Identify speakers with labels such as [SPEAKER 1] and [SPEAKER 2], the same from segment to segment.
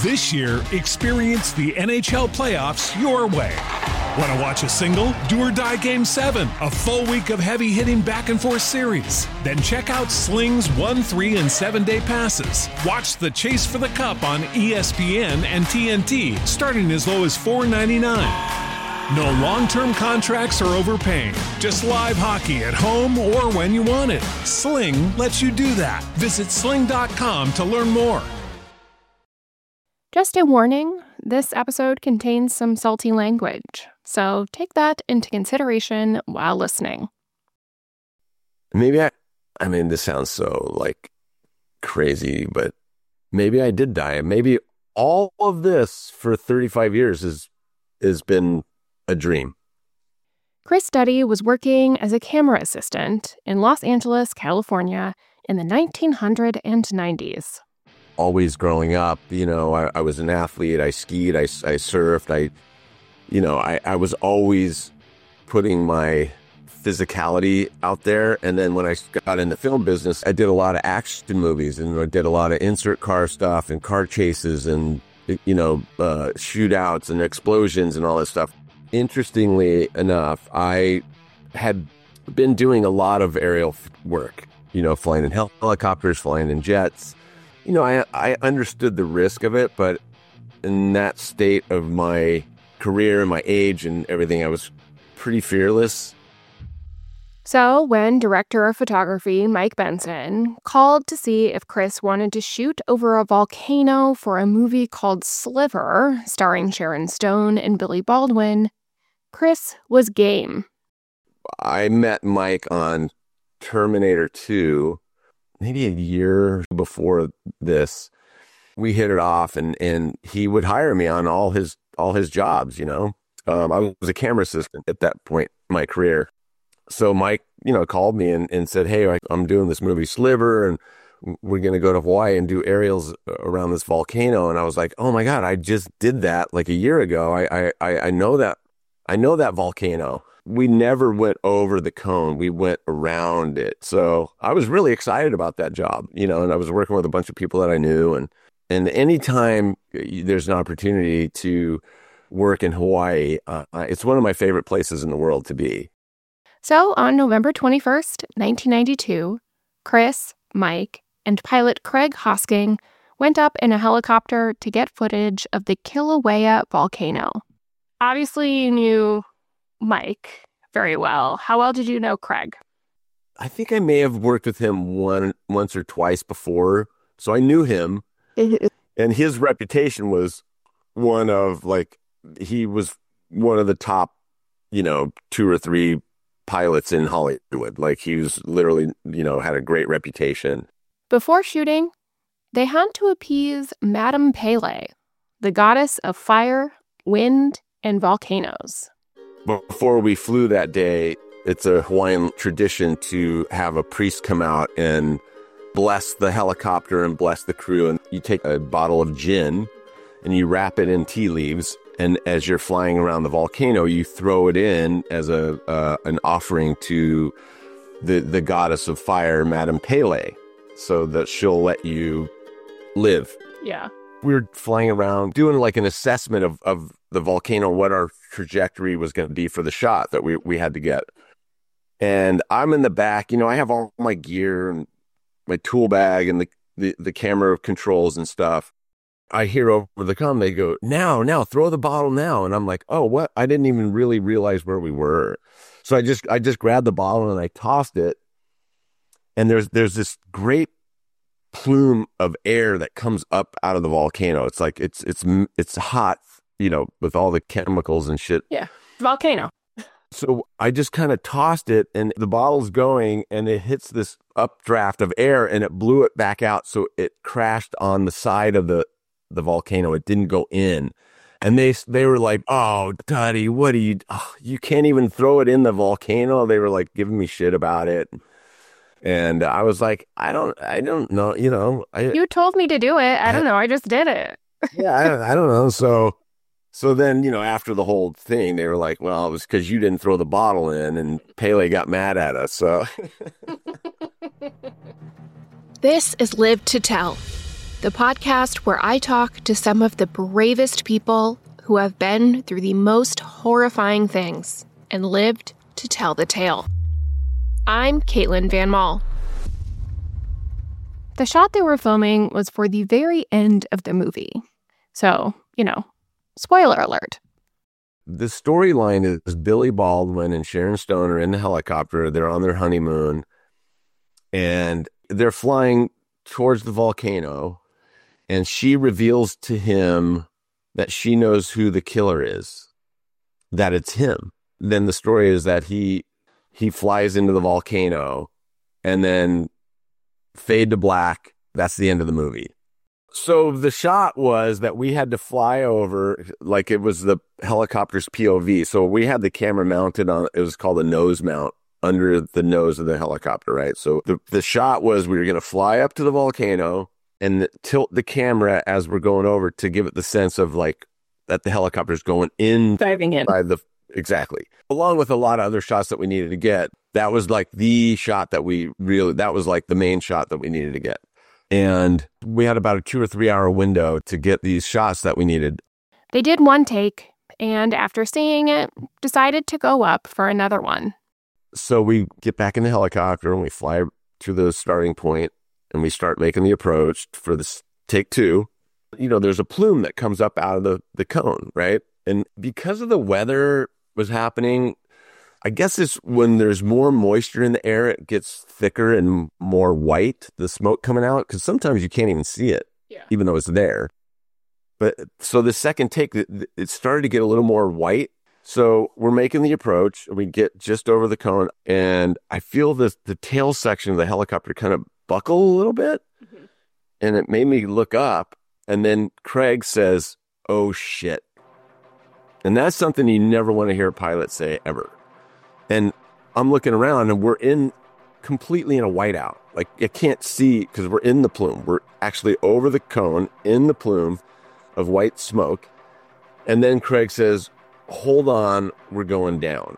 [SPEAKER 1] This year, experience the NHL playoffs your way. Want to watch a single? Do or Die Game 7, a full week of heavy-hitting back-and-forth series. Then check out Sling's 1, 3, and 7-day passes. Watch the Chase for the Cup on ESPN and TNT, starting as low as $4.99. No long-term contracts or overpaying. Just live hockey at home or when you want it. Sling lets you do that. Visit sling.com to learn more.
[SPEAKER 2] Just a warning, this episode contains some salty language, so take that into consideration while listening.
[SPEAKER 3] Maybe I mean, this sounds so, like, crazy, but maybe I did die. Maybe all of this for 35 years has been a dream.
[SPEAKER 2] Chris Duddy was working as a camera assistant in Los Angeles, California in the 1990s.
[SPEAKER 3] Always growing up, I was an athlete. I skied, I surfed. I was always putting my physicality out there. And then when I got in the film business, I did a lot of action movies, and I did a lot of insert car stuff and car chases and, shootouts and explosions and all this stuff. Interestingly enough, I had been doing a lot of aerial work, flying in helicopters, flying in jets. I understood the risk of it, but in that state of my career and my age and everything, I was pretty fearless.
[SPEAKER 2] So when director of photography Mike Benson called to see if Chris wanted to shoot over a volcano for a movie called Sliver, starring Sharon Stone and Billy Baldwin, Chris was game.
[SPEAKER 3] I met Mike on Terminator 2. Maybe a year before this. We hit it off, and he would hire me on all his jobs. I was a camera assistant at that point in my career. So Mike, called me and said, "Hey, I'm doing this movie Sliver, and we're going to go to Hawaii and do aerials around this volcano." And I was like, "Oh my God, I just did that like a year ago. I know that. I know that volcano." We never went over the cone. We went around it. So I was really excited about that job, and I was working with a bunch of people that I knew. And anytime there's an opportunity to work in Hawaii, it's one of my favorite places in the world to be.
[SPEAKER 2] So on November 21st, 1992, Chris, Mike, and pilot Craig Hosking went up in a helicopter to get footage of the Kilauea volcano. Obviously, you knew Mike very well. How well did you know Craig?
[SPEAKER 3] I think I may have worked with him once or twice before, so I knew him. And his reputation was one of, he was one of the top, 2 or 3 pilots in Hollywood. He was literally, had a great reputation.
[SPEAKER 2] Before shooting, they had to appease Madame Pele, the goddess of fire, wind, and volcanoes.
[SPEAKER 3] Before we flew that day, it's a Hawaiian tradition to have a priest come out and bless the helicopter and bless the crew. And you take a bottle of gin and you wrap it in tea leaves. And as you're flying around the volcano, you throw it in as an offering to the goddess of fire, Madame Pele, so that she'll let you live.
[SPEAKER 2] Yeah.
[SPEAKER 3] We were flying around doing an assessment of the volcano, what our trajectory was going to be for the shot that we had to get. And I'm in the back, I have all my gear and my tool bag and the camera controls and stuff. I hear over the comm, they go, now, throw the bottle now. And I'm like, oh, what? I didn't even really realize where we were. So I just grabbed the bottle and I tossed it. And there's this great plume of air that comes up out of the volcano. It's like it's hot, with all the chemicals and shit.
[SPEAKER 2] Yeah, volcano.
[SPEAKER 3] So I just kind of tossed it, and the bottle's going, and it hits this updraft of air, and it blew it back out. So it crashed on the side of the volcano. It didn't go in. And they were like, "Oh, Duddy, what are you? Oh, you can't even throw it in the volcano." They were giving me shit about it. And I was like, I don't know,
[SPEAKER 2] You told me to do it. I don't know. I just did it.
[SPEAKER 3] Yeah, I don't know. So then, after the whole thing, they were like, well, it was because you didn't throw the bottle in, and Pele got mad at us. So
[SPEAKER 2] This is Live to Tell. the podcast where I talk to some of the bravest people who have been through the most horrifying things and lived to tell the tale. I'm Caitlin Van Mall. The shot they were filming was for the very end of the movie. So, spoiler alert.
[SPEAKER 3] The storyline is Billy Baldwin and Sharon Stone are in the helicopter. They're on their honeymoon, and they're flying towards the volcano, and she reveals to him that she knows who the killer is, that it's him. Then the story is that he flies into the volcano, and then fade to black. That's the end of the movie. So the shot was that we had to fly over, like it was the helicopter's POV. So we had the camera mounted on, it was called a nose mount, under the nose of the helicopter, right? So the shot was we were going to fly up to the volcano and tilt the camera as we're going over to give it the sense of like that the helicopter's going in.
[SPEAKER 2] Diving in.
[SPEAKER 3] Exactly. Along with a lot of other shots that we needed to get. That was like the shot that that was like the main shot that we needed to get. And we had about a 2 or 3 hour window to get these shots that we needed.
[SPEAKER 2] They did one take, and after seeing it, decided to go up for another one.
[SPEAKER 3] So we get back in the helicopter and we fly to the starting point and we start making the approach for this take 2. There's a plume that comes up out of the cone, right? And because of the weather was happening, I guess it's when there's more moisture in the air, it gets thicker and more white, the smoke coming out, because sometimes you can't even see it, even though it's there. But so the second take, it started to get a little more white. So we're making the approach, and we get just over the cone, and I feel the tail section of the helicopter kind of buckle a little bit, and it made me look up, and then Craig says, "Oh, shit." And that's something you never want to hear a pilot say ever. And I'm looking around and we're completely in a whiteout. Like I can't see because we're in the plume. We're actually over the cone in the plume of white smoke. And then Craig says, "Hold on, we're going down."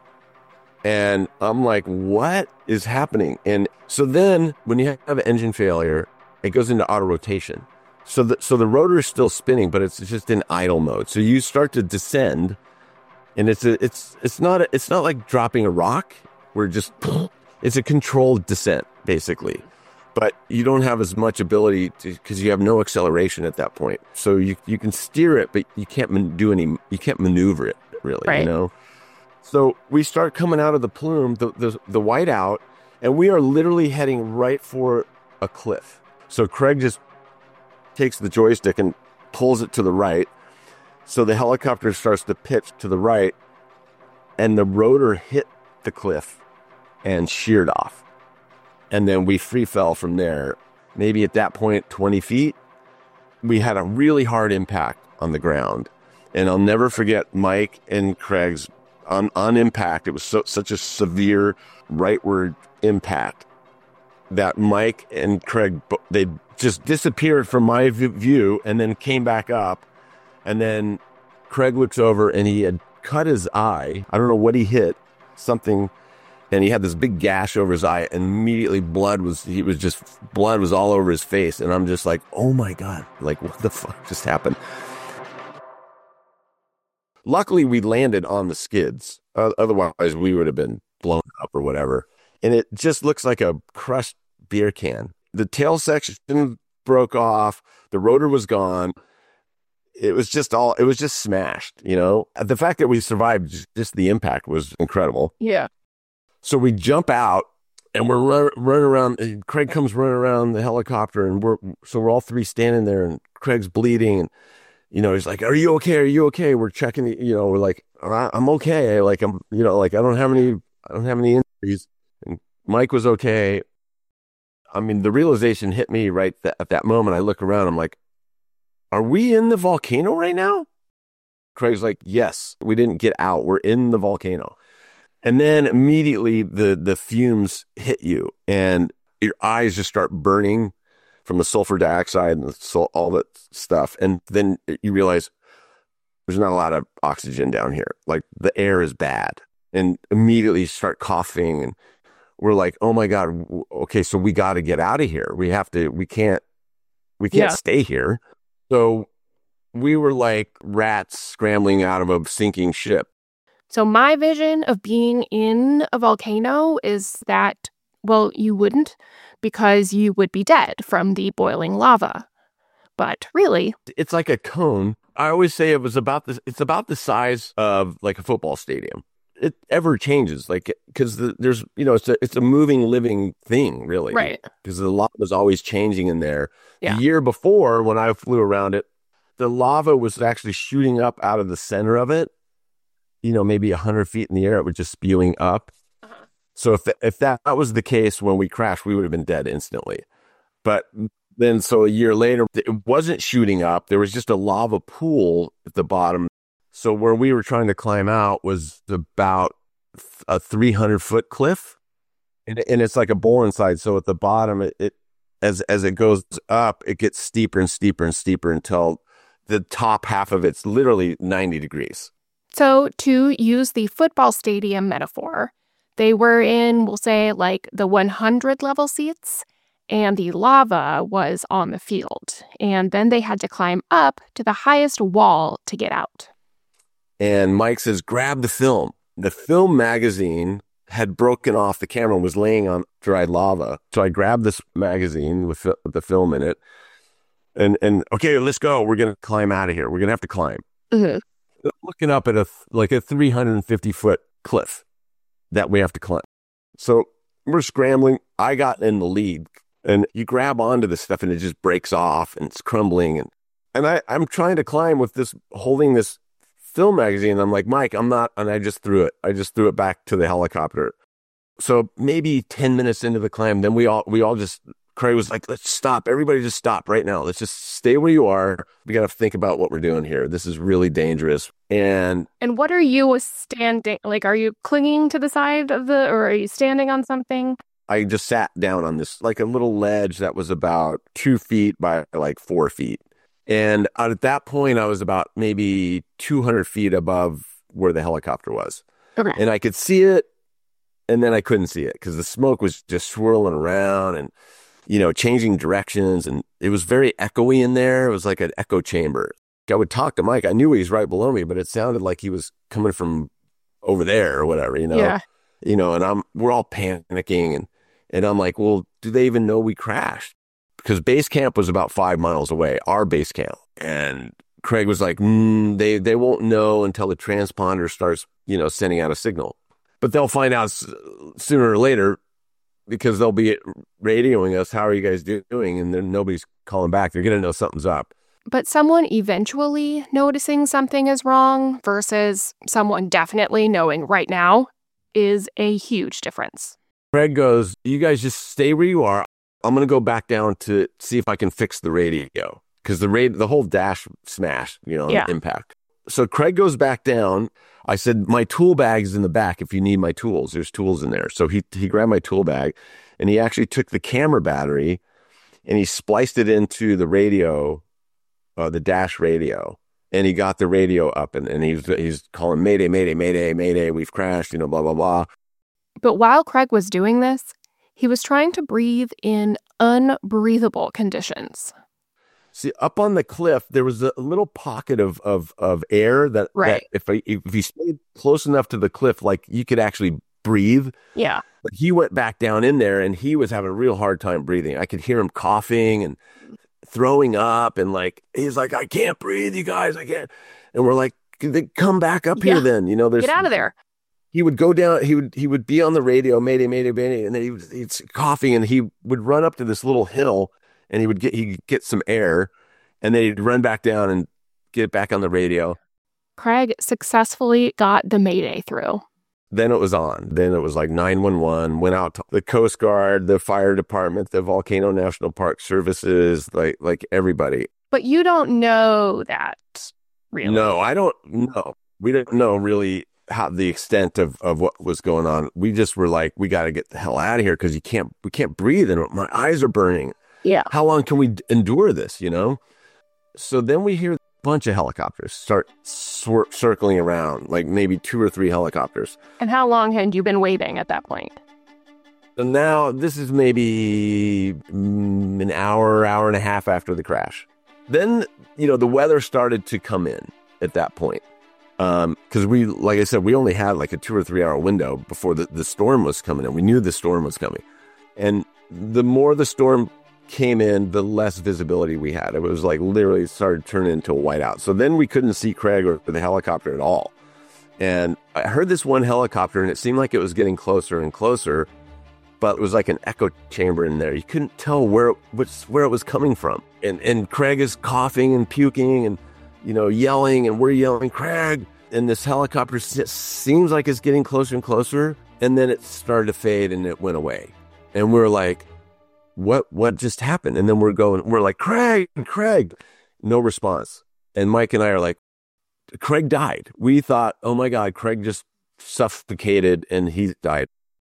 [SPEAKER 3] And I'm like, what is happening? And so then when you have an engine failure, it goes into auto rotation. So the rotor is still spinning, but it's just in idle mode. So you start to descend. And it's not like dropping a rock. It's a controlled descent basically, but you don't have as much ability because you have no acceleration at that point. So you can steer it, but you can't maneuver it really,
[SPEAKER 2] right.
[SPEAKER 3] So we start coming out of the plume, the whiteout, and we are literally heading right for a cliff. So Craig just takes the joystick and pulls it to the right. So the helicopter starts to pitch to the right, and the rotor hit the cliff and sheared off. And then we free fell from there. Maybe at that point, 20 feet. We had a really hard impact on the ground. And I'll never forget Mike and Craig's on impact. It was such a severe rightward impact that Mike and Craig, they just disappeared from my view and then came back up. And then Craig looks over and he had cut his eye. I don't know what he hit, something. And he had this big gash over his eye, and immediately blood was all over his face. And I'm just like, oh my God, like what the fuck just happened? Luckily we landed on the skids. Otherwise we would have been blown up or whatever. And it just looks like a crushed beer can. The tail section broke off. The rotor was gone. It was just smashed, The fact that we survived just the impact was incredible.
[SPEAKER 2] Yeah.
[SPEAKER 3] So we jump out and we're running around. And Craig comes running around the helicopter, and we're all three standing there, and Craig's bleeding. And, he's like, "Are you okay? Are you okay?" We're checking, we're like, "I'm okay." Like, I don't have any injuries. And Mike was okay. I mean, the realization hit me right at that moment. I look around, I'm like, are we in the volcano right now? Craig's like, yes, we didn't get out. We're in the volcano. And then immediately the fumes hit you and your eyes just start burning from the sulfur dioxide and all that stuff. And then you realize there's not a lot of oxygen down here. Like the air is bad. And immediately you start coughing, and we're like, oh my God, okay, so we got to get out of here. We can't We can't stay here. So we were like rats scrambling out of a sinking ship.
[SPEAKER 2] So my vision of being in a volcano is that, well, you wouldn't, because you would be dead from the boiling lava. But really,
[SPEAKER 3] it's like a cone. I always say it's about the size of like a football stadium. It ever changes, like, because there's, it's a moving, living thing, really.
[SPEAKER 2] Right.
[SPEAKER 3] Because the lava is always changing in there.
[SPEAKER 2] Yeah.
[SPEAKER 3] The year before, when I flew around it, the lava was actually shooting up out of the center of it. Maybe 100 feet in the air, it was just spewing up. Uh-huh. So if that was the case when we crashed, we would have been dead instantly. But then, so a year later, it wasn't shooting up. There was just a lava pool at the bottom. So where we were trying to climb out was about a 300-foot cliff. And it's like a bowl inside. So at the bottom, as it goes up, it gets steeper and steeper and steeper until the top half of it's literally 90 degrees.
[SPEAKER 2] So to use the football stadium metaphor, they were in, we'll say, like the 100 level seats, and the lava was on the field. And then they had to climb up to the highest wall to get out.
[SPEAKER 3] And Mike says, grab the film. The film magazine had broken off the camera and was laying on dried lava. So I grabbed this magazine with the film in it. And okay, let's go. We're going to climb out of here. We're going to have to climb.
[SPEAKER 2] Mm-hmm.
[SPEAKER 3] Looking up at a 350-foot cliff that we have to climb. So we're scrambling. I got in the lead. And you grab onto this stuff and it just breaks off and it's crumbling. And I'm trying to climb with this, holding this film magazine. I'm like, Mike, I'm not. And I just threw it. I just threw it back to the helicopter. So maybe 10 minutes into the climb, then we all just, Craig was like, let's stop. Everybody just stop right now. Let's just stay where you are. We got to think about what we're doing here. This is really dangerous. And
[SPEAKER 2] what are you standing, like, are you clinging to the side of or are you standing on something?
[SPEAKER 3] I just sat down on this, like a little ledge that was about 2 feet by like 4 feet. And at that point, I was about maybe 200 feet above where the helicopter was.
[SPEAKER 2] Okay.
[SPEAKER 3] And I could see it, and then I couldn't see it because the smoke was just swirling around and, changing directions. And it was very echoey in there. It was like an echo chamber. I would talk to Mike. I knew he was right below me, but it sounded like he was coming from over there or whatever,
[SPEAKER 2] Yeah.
[SPEAKER 3] And we're all panicking and I'm like, well, do they even know we crashed? Because base camp was about 5 miles away, our base camp. And Craig was like, they won't know until the transponder starts, sending out a signal. But they'll find out sooner or later because they'll be radioing us, how are you guys doing? And then nobody's calling back. They're going to know something's up.
[SPEAKER 2] But someone eventually noticing something is wrong versus someone definitely knowing right now is a huge difference.
[SPEAKER 3] Craig goes, you guys just stay where you are. I'm going to go back down to see if I can fix the radio because the whole dash smashed, impact. So Craig goes back down. I said, my tool bag's in the back if you need my tools. There's tools in there. So he grabbed my tool bag and he actually took the camera battery and he spliced it into the radio, the dash radio. And he got the radio up and he's calling Mayday, Mayday, Mayday, Mayday. We've crashed, blah, blah, blah.
[SPEAKER 2] But while Craig was doing this, he was trying to breathe in unbreathable conditions.
[SPEAKER 3] See, up on the cliff, there was a little pocket of air that if you stayed close enough to the cliff, like you could actually breathe.
[SPEAKER 2] Yeah.
[SPEAKER 3] But he went back down in there and he was having a real hard time breathing. I could hear him coughing and throwing up and he's like, I can't breathe, you guys, I can't. And we're like, come back up here then.
[SPEAKER 2] Get out of there.
[SPEAKER 3] He would go down, he would be on the radio, Mayday, Mayday, Mayday, and then he's coughing and he would run up to this little hill and he'd get some air and then he'd run back down and get back on the radio.
[SPEAKER 2] Craig successfully got the Mayday through.
[SPEAKER 3] Then it was on. Then it was like 911, went out to the Coast Guard, the fire department, the Volcano National Park services, like everybody.
[SPEAKER 2] But you don't know that, really.
[SPEAKER 3] No, I don't know. We didn't know really how the extent of what was going on. We just were like, we got to get the hell out of here because we can't breathe and my eyes are burning.
[SPEAKER 2] Yeah.
[SPEAKER 3] How long can we endure this, So then we hear a bunch of helicopters start circling around, like maybe 2 or 3 helicopters.
[SPEAKER 2] And how long had you been waiting at that point?
[SPEAKER 3] And now this is maybe an hour and a half after the crash. Then, the weather started to come in at that point. Because like I said, we only had like a 2 or 3 hour window before the storm was coming in. We knew the storm was coming. And the more the storm came in, the less visibility we had. It was like literally started turning into a whiteout. So then we couldn't see Craig or the helicopter at all. And I heard this one helicopter and it seemed like it was getting closer and closer, but it was like an echo chamber in there. You couldn't tell where it was coming from. And Craig is coughing and puking and, yelling, and we're yelling, Craig. And this helicopter seems like it's getting closer and closer. And then it started to fade and it went away. And we're like, what just happened? And then we're like, Craig. No response. And Mike and I are like, Craig died. We thought, oh my God, Craig just suffocated and he died.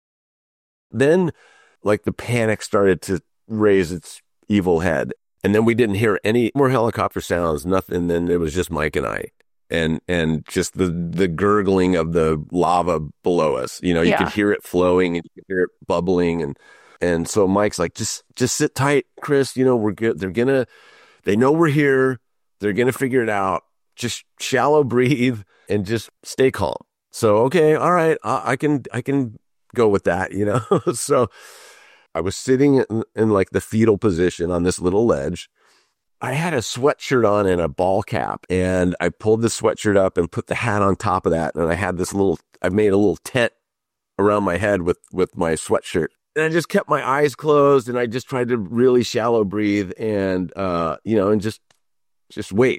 [SPEAKER 3] Then like the panic started to raise its evil head. And then we didn't hear any more helicopter sounds, nothing. Then it was just Mike and I and just the gurgling of the lava below us. You could hear it flowing and you could hear it bubbling. And so Mike's like, just sit tight, Chris. We're good. They know we're here. They're going to figure it out. Just shallow breathe and just stay calm. So, okay. All right. I can go with that, So I was sitting in like the fetal position on this little ledge. I had a sweatshirt on and a ball cap, and I pulled the sweatshirt up and put the hat on top of that. And I had I made a little tent around my head with my sweatshirt. And I just kept my eyes closed and I just tried to really shallow breathe and, and just wait,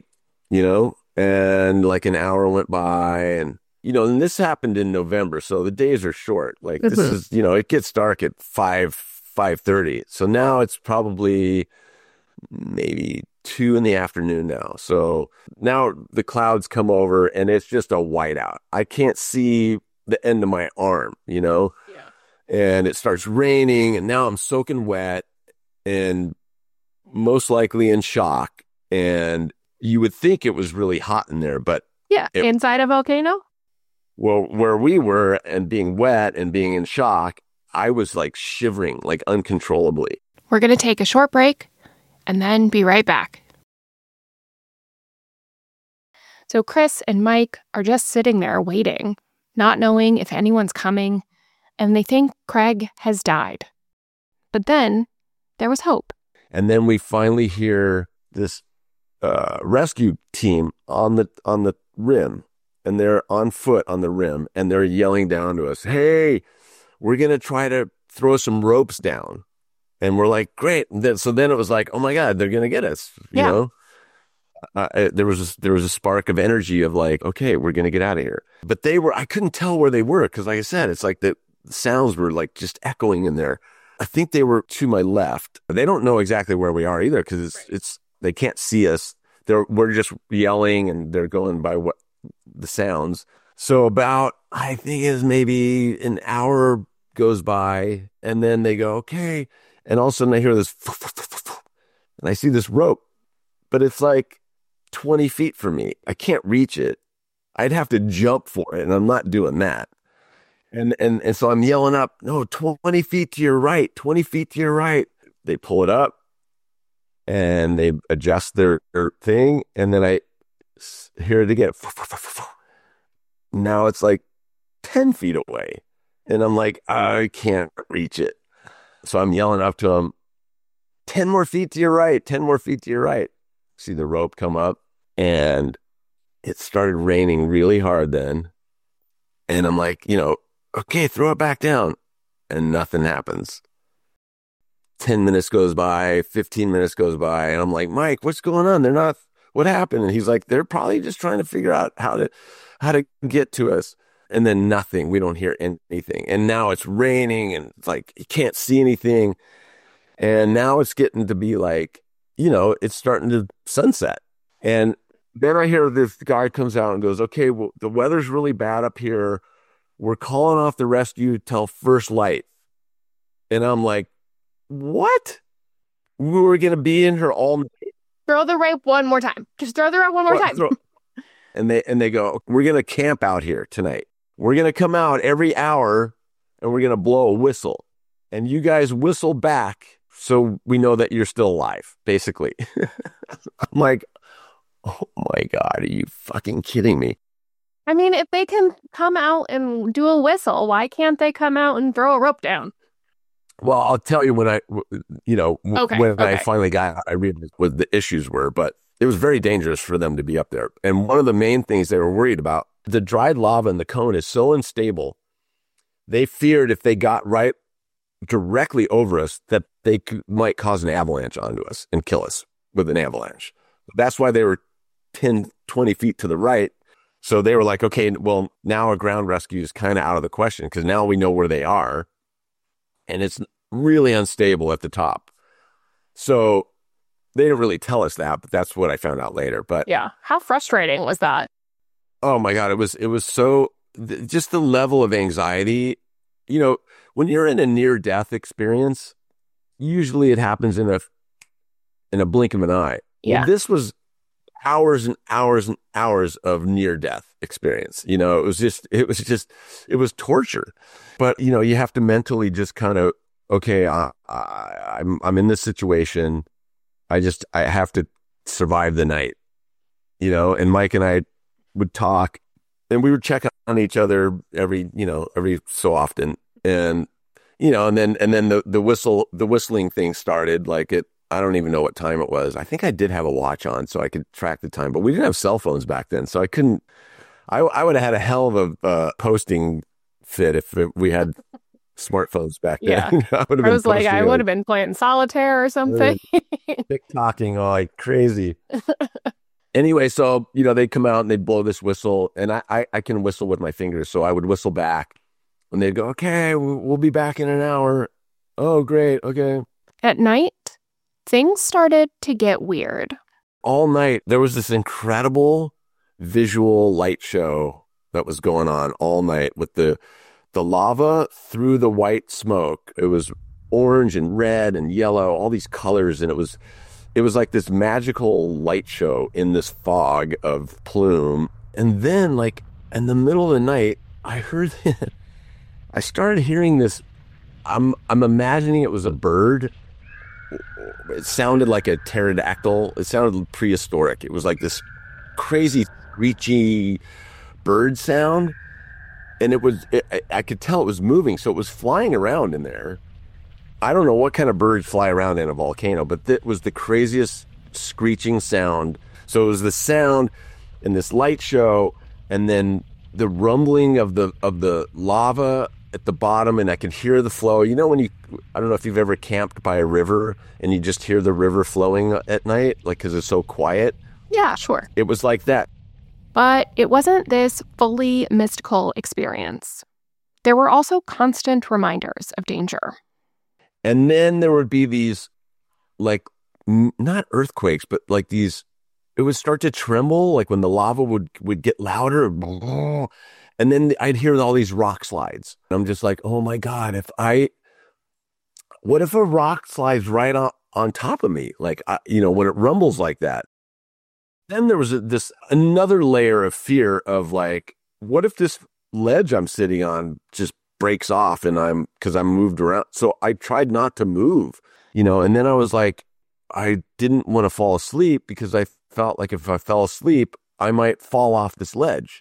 [SPEAKER 3] and like an hour went by and, and this happened in November. So the days are short. Like this is, it gets dark at 5:30. So now it's probably maybe 2 in the afternoon now. So now the clouds come over and it's just a whiteout. I can't see the end of my arm, Yeah. And it starts raining and now I'm soaking wet and most likely in shock. And you would think it was really hot in there, but
[SPEAKER 2] inside a volcano?
[SPEAKER 3] Well, where we were and being wet and being in shock, I was like shivering, like uncontrollably.
[SPEAKER 2] We're going to take a short break and then be right back. So Chris and Mike are just sitting there waiting, not knowing if anyone's coming, and they think Craig has died. But then there was hope.
[SPEAKER 3] And then we finally hear this rescue team on the rim, and they're on foot on the rim, and they're yelling down to us, hey, we're going to try to throw some ropes down. And we're like, great. So then it was like, oh my God, they're going to get us. There was a spark of energy of like, okay, we're going to get out of here. But I couldn't tell where they were. Cause like I said, it's like the sounds were like just echoing in there. I think they were to my left. They don't know exactly where we are either. Cause they can't see us. We're just yelling and they're going by what the sounds. So about, I think it is maybe an hour goes by and then they go, okay. And all of a sudden I hear this and I see this rope, but it's like 20 feet from me. I can't reach it. I'd have to jump for it. And I'm not doing that. And so I'm yelling up, no, 20 feet to your right, 20 feet to your right. They pull it up and they adjust their thing. And then I hear it again. Now it's like 10 feet away. And I'm like, I can't reach it. So I'm yelling up to them, 10 more feet to your right, 10 more feet to your right. See the rope come up and it started raining really hard then. And I'm like, okay, throw it back down. And nothing happens. 10 minutes goes by, 15 minutes goes by. And I'm like, Mike, what's going on? What happened? And he's like, they're probably just trying to figure out how to get to us. And then nothing. We don't hear anything. And now it's raining and it's like you can't see anything. And now it's getting to be like, it's starting to sunset. And then I hear this guy comes out and goes, okay, well, the weather's really bad up here. We're calling off the rescue till first light. And I'm like, what? We were going to be in here all night.
[SPEAKER 2] Throw the rope one more time. Just throw the rope one more time.
[SPEAKER 3] And they go, we're going to camp out here tonight. We're going to come out every hour and we're going to blow a whistle. and you guys whistle back so we know that you're still alive, basically. I'm like, oh my God, are you fucking kidding me?
[SPEAKER 2] I mean, if they can come out and do a whistle, why can't they come out and throw a rope down?
[SPEAKER 3] Well, I'll tell you when I
[SPEAKER 2] Okay.
[SPEAKER 3] finally got out, I realized what the issues were, but it was very dangerous for them to be up there. And one of the main things they were worried about, the dried lava in the cone is so unstable. They feared if they got right directly over us that they might cause an avalanche onto us and kill us with an avalanche. That's why they were 10, 20 feet to the right. So they were like, okay, well, now a ground rescue is kind of out of the question because now we know where they are. And it's really unstable at the top. So they didn't really tell us that, but that's what I found out later. But
[SPEAKER 2] yeah, how frustrating was that?
[SPEAKER 3] Oh my God, it was so, just the level of anxiety. You know, when you're in a near-death experience, usually it happens in a blink of an eye.
[SPEAKER 2] Yeah.
[SPEAKER 3] Well, this was hours and hours and hours of near-death experience. You know, it was torture. But, you know, you have to mentally just kind of, okay, I'm in this situation. I have to survive the night, you know, and Mike and I would talk and we would check on each other every so often. And, you know, and then the whistling thing started like I don't even know what time it was. I think I did have a watch on so I could track the time, but we didn't have cell phones back then. So I would have had a hell of a posting fit if we had smartphones back then.
[SPEAKER 2] Yeah.
[SPEAKER 3] I
[SPEAKER 2] would have been playing solitaire or something.
[SPEAKER 3] TikToking like crazy. Anyway, so, you know, they'd come out and they'd blow this whistle and I can whistle with my fingers. So I would whistle back and they'd go, okay, we'll be back in an hour. Oh, great. Okay.
[SPEAKER 2] At night, things started to get weird.
[SPEAKER 3] All night, there was this incredible visual light show that was going on all night with the lava through the white smoke. It was orange and red and yellow, all these colors. And it was like this magical light show in this fog of plume. And then like in the middle of the night, I started hearing this. I'm imagining it was a bird. It sounded like a pterodactyl. It sounded prehistoric. It was like this crazy, screechy bird sound. And I could tell it was moving. So it was flying around in there. I don't know what kind of birds fly around in a volcano, but it was the craziest screeching sound. So it was the sound in this light show and then the rumbling of the lava at the bottom, and I could hear the flow. You know, I don't know if you've ever camped by a river and you just hear the river flowing at night, like, because it's so quiet.
[SPEAKER 2] Yeah, sure.
[SPEAKER 3] It was like that.
[SPEAKER 2] But it wasn't this fully mystical experience. There were also constant reminders of danger.
[SPEAKER 3] And then there would be these, like, not earthquakes, but like these, it would start to tremble, like when the lava would get louder. And then I'd hear all these rock slides. And I'm just like, oh my God, what if a rock slides right on top of me? Like, when it rumbles like that. Then there was another layer of fear of like, what if this ledge I'm sitting on just breaks off and because I'm moved around. So I tried not to move, and then I was like, I didn't want to fall asleep because I felt like if I fell asleep, I might fall off this ledge,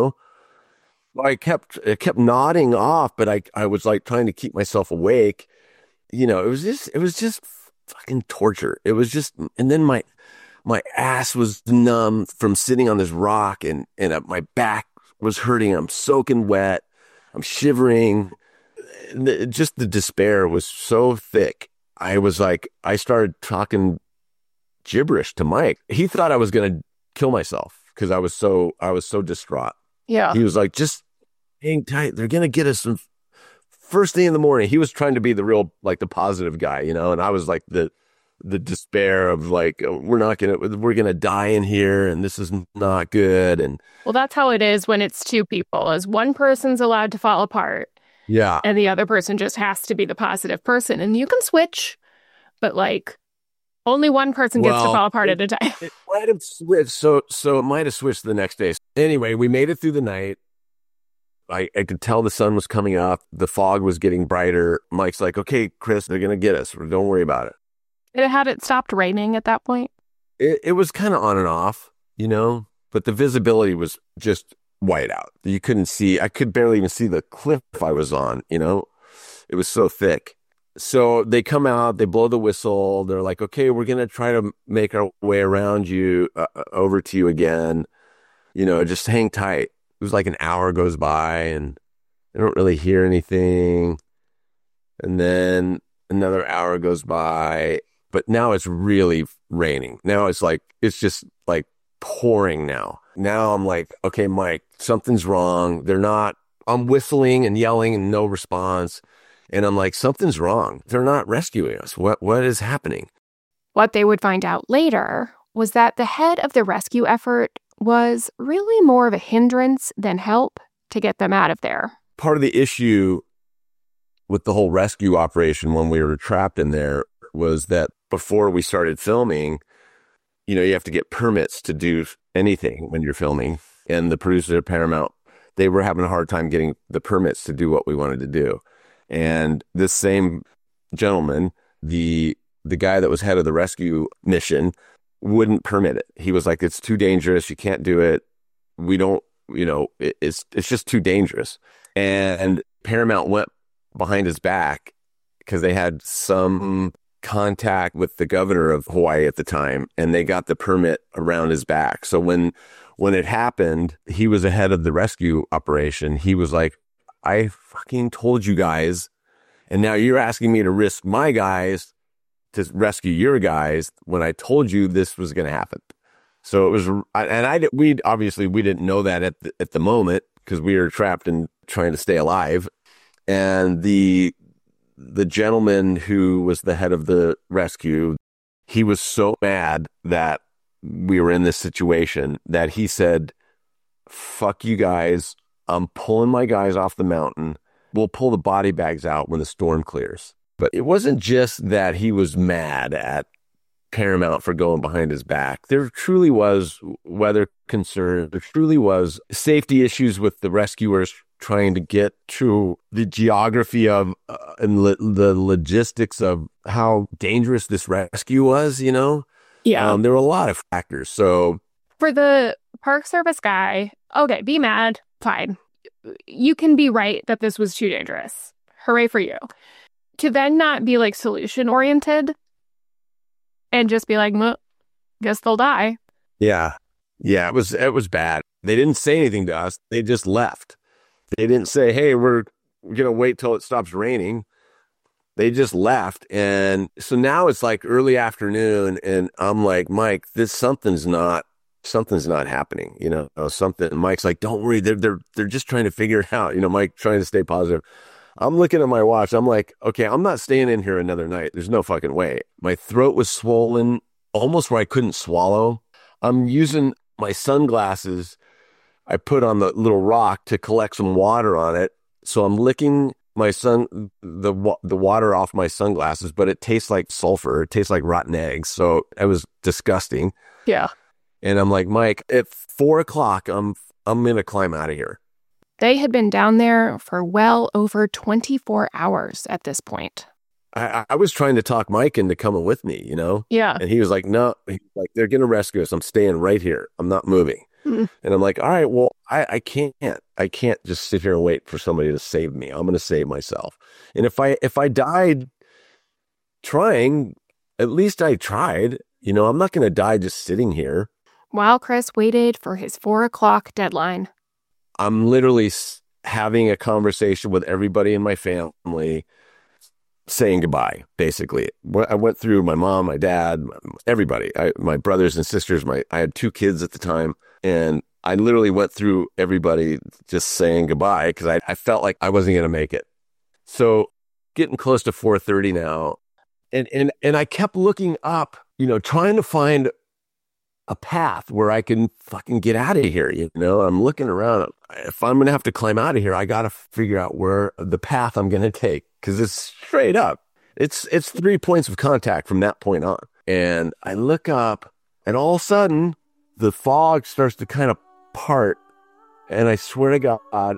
[SPEAKER 3] I kept nodding off, but I was like trying to keep myself awake. It was just fucking torture. It was just, and then my ass was numb from sitting on this rock and my back was hurting. I'm soaking wet. I'm shivering. Just the despair was so thick. I was like, I started talking gibberish to Mike. He thought I was going to kill myself because I was so distraught.
[SPEAKER 2] Yeah.
[SPEAKER 3] He was like, just hang tight. They're going to get us some first thing in the morning. He was trying to be the real, like the positive guy, and I was like the despair of like, we're going to die in here and this is not good. And
[SPEAKER 2] well, that's how it is when it's two people, as one person's allowed to fall apart.
[SPEAKER 3] Yeah.
[SPEAKER 2] And the other person just has to be the positive person. And you can switch, but like only one person gets to fall apart at a time.
[SPEAKER 3] It might have switched. So it might have switched the next day. Anyway, we made it through the night. I could tell the sun was coming up. The fog was getting brighter. Mike's like, okay, Chris, they're going to get us. Don't worry about it.
[SPEAKER 2] Had it stopped raining at that point?
[SPEAKER 3] It was kind of on and off, but the visibility was just white out. You couldn't see. I could barely even see the cliff I was on, It was so thick. So they come out, they blow the whistle. They're like, okay, we're going to try to make our way around you, over to you again. Just hang tight. It was like an hour goes by and I don't really hear anything. And then another hour goes by, but now it's really raining. Now it's just like pouring now. Now I'm like, okay, Mike, something's wrong. I'm whistling and yelling and no response. And I'm like, something's wrong. They're not rescuing us. What is happening?
[SPEAKER 2] What they would find out later was that the head of the rescue effort was really more of a hindrance than help to get them out of there.
[SPEAKER 3] Part of the issue with the whole rescue operation when we were trapped in there was that before we started filming, you have to get permits to do anything when you're filming. And the producers at Paramount, they were having a hard time getting the permits to do what we wanted to do. And this same gentleman, the guy that was head of the rescue mission, wouldn't permit it. He was like, it's too dangerous. You can't do it. We don't, it's just too dangerous. And Paramount went behind his back because they had some contact with the governor of Hawaii at the time, and they got the permit around his back. So when it happened, he was ahead of the rescue operation. He was like, I fucking told you guys, and now you're asking me to risk my guys to rescue your guys when I told you this was going to happen. So it was, and we didn't know that at the moment because we were trapped and trying to stay alive. And the gentleman who was the head of the rescue, he was so mad that we were in this situation that he said, fuck you guys. I'm pulling my guys off the mountain. We'll pull the body bags out when the storm clears. But it wasn't just that he was mad at Paramount for going behind his back. There truly was weather concern. There truly was safety issues with the rescuers trying to get to the geography of and the logistics of how dangerous this rescue was,
[SPEAKER 2] Yeah.
[SPEAKER 3] There were a lot of factors. So
[SPEAKER 2] for the Park Service guy, okay, be mad. Fine. You can be right that this was too dangerous. Hooray for you. To then not be like solution oriented and just be like, guess they'll die.
[SPEAKER 3] Yeah. It was bad. They didn't say anything to us. They just left. They didn't say, hey, we're going to wait till it stops raining. They just left. And so now it's like early afternoon and I'm like, Mike, something's not happening, something. Mike's like, don't worry. They're just trying to figure it out. Mike trying to stay positive. I'm looking at my watch. I'm like, okay, I'm not staying in here another night. There's no fucking way. My throat was swollen almost where I couldn't swallow. I'm using my sunglasses I put on the little rock to collect some water on it. So I'm licking the water off my sunglasses, but it tastes like sulfur. It tastes like rotten eggs. So it was disgusting.
[SPEAKER 2] Yeah.
[SPEAKER 3] And I'm like, Mike, at 4:00, I'm going to climb out of here.
[SPEAKER 2] They had been down there for well over 24 hours at this point.
[SPEAKER 3] I was trying to talk Mike into coming with me,
[SPEAKER 2] Yeah.
[SPEAKER 3] And he was like, no, they're going to rescue us. I'm staying right here. I'm not moving. Mm-hmm. And I'm like, all right, well, I can't just sit here and wait for somebody to save me. I'm going to save myself. And if I died trying, at least I tried, I'm not going to die just sitting here.
[SPEAKER 2] While Chris waited for his 4:00 deadline.
[SPEAKER 3] I'm literally having a conversation with everybody in my family, saying goodbye, basically. I went through my mom, my dad, everybody, my brothers and sisters. I had 2 kids at the time, and I literally went through everybody just saying goodbye because I felt like I wasn't going to make it. So getting close to 4:30 now, and I kept looking up, trying to find a path where I can fucking get out of here. I'm looking around. If I'm going to have to climb out of here, I got to figure out where the path I'm going to take because it's straight up. It's 3 points of contact from that point on. And I look up and all of a sudden the fog starts to kind of part. And I swear to God,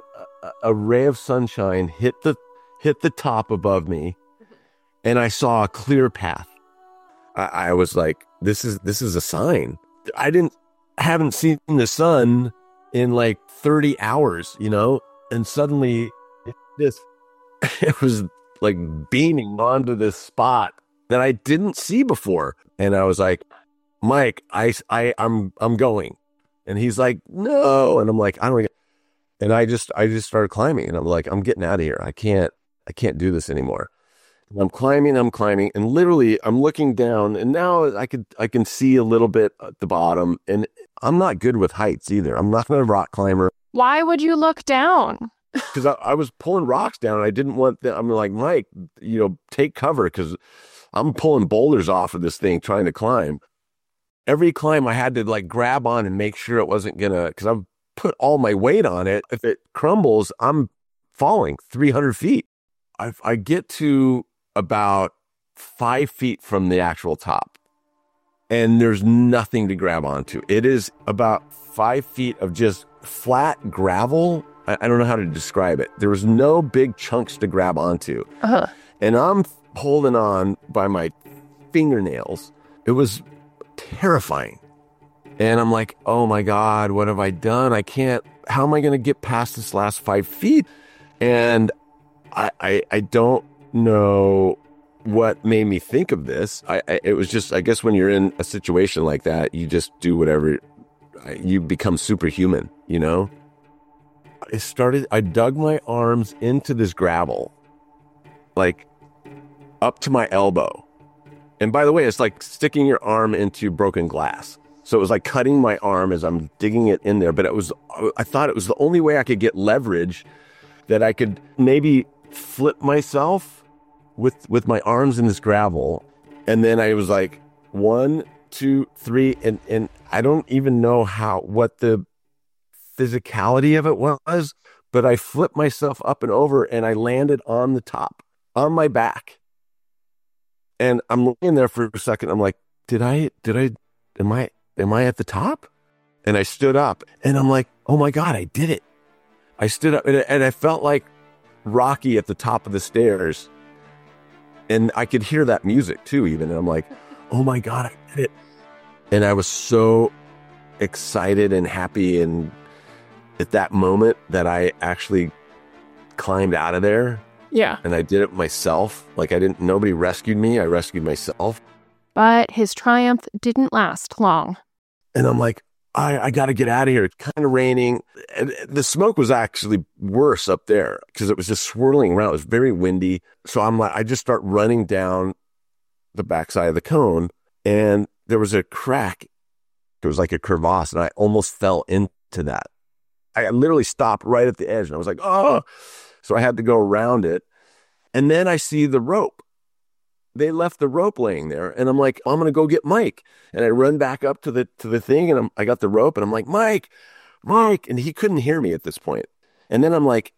[SPEAKER 3] a ray of sunshine hit the top above me, and I saw a clear path. I was like, this is a sign. I haven't seen the sun in like 30 hours, and suddenly it was like beaming onto this spot that I didn't see before. And I was like, Mike, I'm going. And he's like, no. And I'm like, I don't. And I just started climbing, and I'm like, I'm getting out of here. I can't do this anymore. And I'm climbing, and literally I'm looking down, and now I can see a little bit at the bottom. And I'm not good with heights either. I'm not a rock climber.
[SPEAKER 2] Why would you look down?
[SPEAKER 3] Because I was pulling rocks down, and I didn't want them. I'm like, Mike, take cover, because I'm pulling boulders off of this thing trying to climb. Every climb I had to like grab on and make sure it wasn't gonna, because I've put all my weight on it. If it crumbles, I'm falling 300 feet. I get to about 5 feet from the actual top, and there's nothing to grab onto. It is about 5 feet of just flat gravel. I don't know how to describe it. There was no big chunks to grab onto.
[SPEAKER 2] Uh-huh.
[SPEAKER 3] And I'm holding on by my fingernails. It was terrifying. And I'm like, oh my God, what have I done? How am I going to get past this last 5 feet? And I don't know what made me think of this. It was just, I guess when you're in a situation like that, you just do whatever, you become superhuman, I dug my arms into this gravel, like up to my elbow. And by the way, it's like sticking your arm into broken glass. So it was like cutting my arm as I'm digging it in there. But I thought it was the only way I could get leverage, that I could maybe flip myself with my arms in this gravel. And then I was like, 1, 2, 3. And I don't even know what the physicality of it was, but I flipped myself up and over, and I landed on the top, on my back. And I'm looking there for a second. I'm like, am I at the top? And I stood up, and I'm like, oh my God, I did it. I stood up, and I felt like Rocky at the top of the stairs. And I could hear that music too, even. And I'm like, oh my God, I did it. And I was so excited and happy, and at that moment, that I actually climbed out of there.
[SPEAKER 2] Yeah.
[SPEAKER 3] And I did it myself. Like nobody rescued me. I rescued myself.
[SPEAKER 2] But his triumph didn't last long.
[SPEAKER 3] And I'm like, I got to get out of here. It's kind of raining. And the smoke was actually worse up there because it was just swirling around. It was very windy. So I'm like, I just start running down the backside of the cone, and there was a crack. It was like a crevasse, and I almost fell into that. I literally stopped right at the edge, and I was like, oh. So I had to go around it. And then I see the rope. They left the rope laying there, and I'm like, I'm going to go get Mike. And I run back up to the thing, and I got the rope, and I'm like, Mike, and he couldn't hear me at this point. And then I'm like,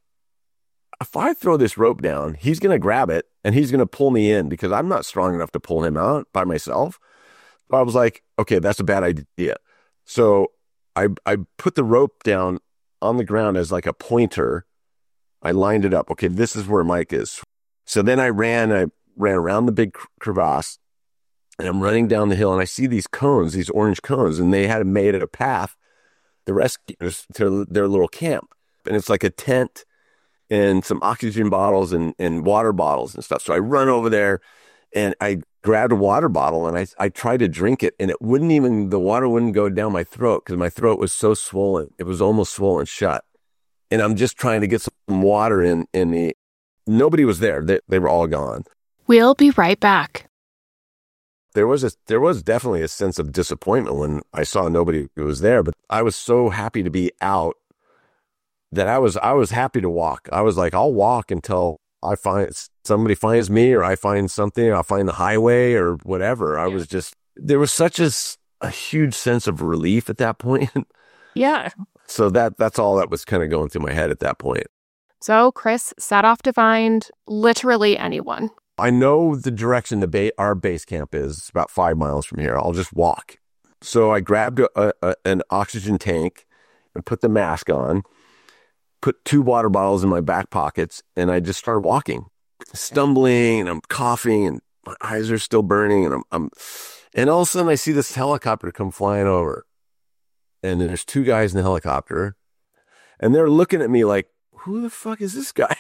[SPEAKER 3] if I throw this rope down, he's going to grab it, and he's going to pull me in, because I'm not strong enough to pull him out by myself. So I was like, okay, that's a bad idea. So I put the rope down on the ground as like a pointer. I lined it up. Okay, this is where Mike is. So then I ran around the big crevasse, and I'm running down the hill, and I see these cones, these orange cones, and they had made it a path, the rescuers, to their little camp. And it's like a tent and some oxygen bottles and water bottles and stuff. So I run over there, and I grabbed a water bottle, and I tried to drink it, and the water wouldn't go down my throat because my throat was so swollen. It was almost swollen shut. And I'm just trying to get some water in the, nobody was there. They were all gone.
[SPEAKER 2] We'll be right back.
[SPEAKER 3] There was definitely a sense of disappointment when I saw nobody who was there, but I was so happy to be out that I was happy to walk. I was like, I'll walk until somebody finds me, or I find something, I'll find the highway or whatever. There was such a huge sense of relief at that point.
[SPEAKER 2] Yeah.
[SPEAKER 3] So that's all that was kind of going through my head at that point.
[SPEAKER 2] So Chris set off to find literally anyone.
[SPEAKER 3] I know the direction our base camp is. It's about 5 miles from here. I'll just walk. So I grabbed an oxygen tank and put the mask on, put 2 water bottles in my back pockets, and I just started walking, stumbling, and I'm coughing, and my eyes are still burning, and and all of a sudden I see this helicopter come flying over, and there's 2 guys in the helicopter, and they're looking at me like, who the fuck is this guy?